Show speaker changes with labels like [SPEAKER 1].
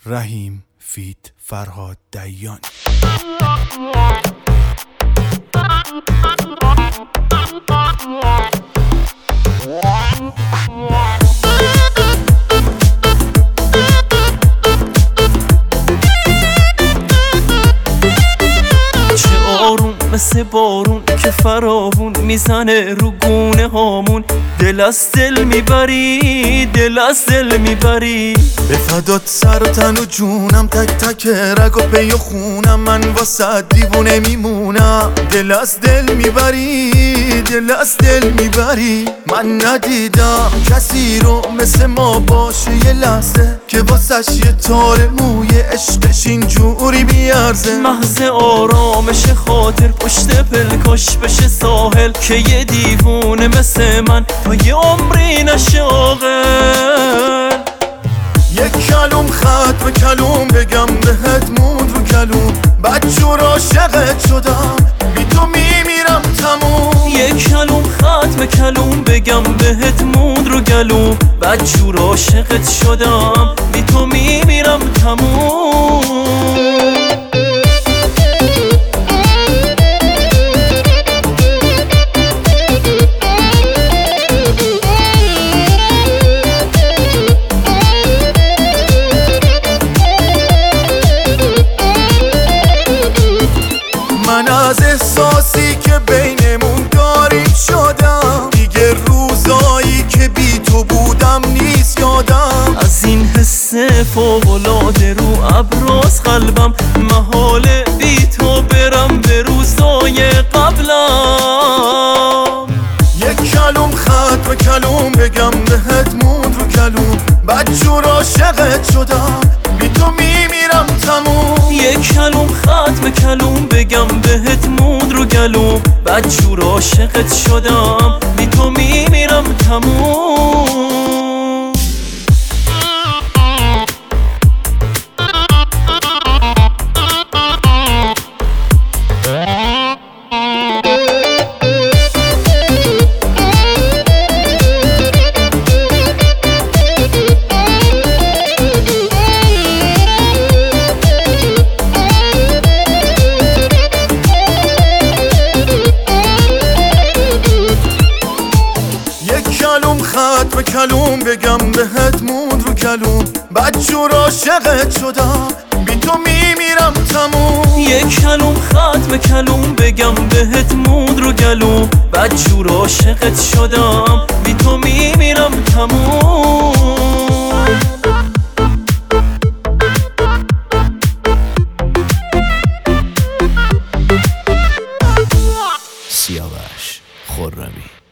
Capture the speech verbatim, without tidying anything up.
[SPEAKER 1] رحیم فیت فرهاد دیانی.
[SPEAKER 2] مثل بارون که فراوون میزنه رو گونه هامون، دل از دل میبری، دل از دل میبری.
[SPEAKER 3] به فدات سر و تن و جونم، تک تک رگ و پی و خونم، من واسه دیوونه میمونم. دل از دل میبری، دل از دل میبری. من ندیدم کسی رو مثل ما باشه یه لحظه که واسش یه تار موی عشقش اینجوری بیارزه.
[SPEAKER 2] محض آرامش خاطر پشت پلکاش بشه ساحل، که یه دیوونه مثل من تا یه عمری نشه عاقل.
[SPEAKER 3] یک کلوم خط به کلوم بگم بهت موند رو کلوم، بدجور عاشقت شدم بی تو میمیرم تموم.
[SPEAKER 2] یک کلوم خط به کلوم بگم بهت موند رو گلوم، بدجور عاشقت شدم بی تو میمیرم تموم.
[SPEAKER 3] من از احساسی که بینمون داریم شدم، دیگه روزایی که بی تو بودم نیست یادم.
[SPEAKER 2] از این حس فوق‌العاده رو ابراز قلبم، محاله بی تو برم به روزای قبلم.
[SPEAKER 3] یک کلوم خط به کلوم بگم بهت موند رو کلوم، بدجور عاشقت شدم بی تو میمیرم تموم.
[SPEAKER 2] یک کلوم خط به کلوم بگم بهت موند رو گلوم، بدجور عاشقت شدم بی تو میمیرم تموم.
[SPEAKER 3] کلوم خط به کلوم بگم بهت موند رو کلوم، بدجور عاشقت شدم بی تو میمیرم تموم.
[SPEAKER 2] یک کلوم خط به کلوم بگم بهت موند رو گلوم، بدجور عاشقت شدم بی تو میمیرم تموم.
[SPEAKER 1] سیاوش خرمی.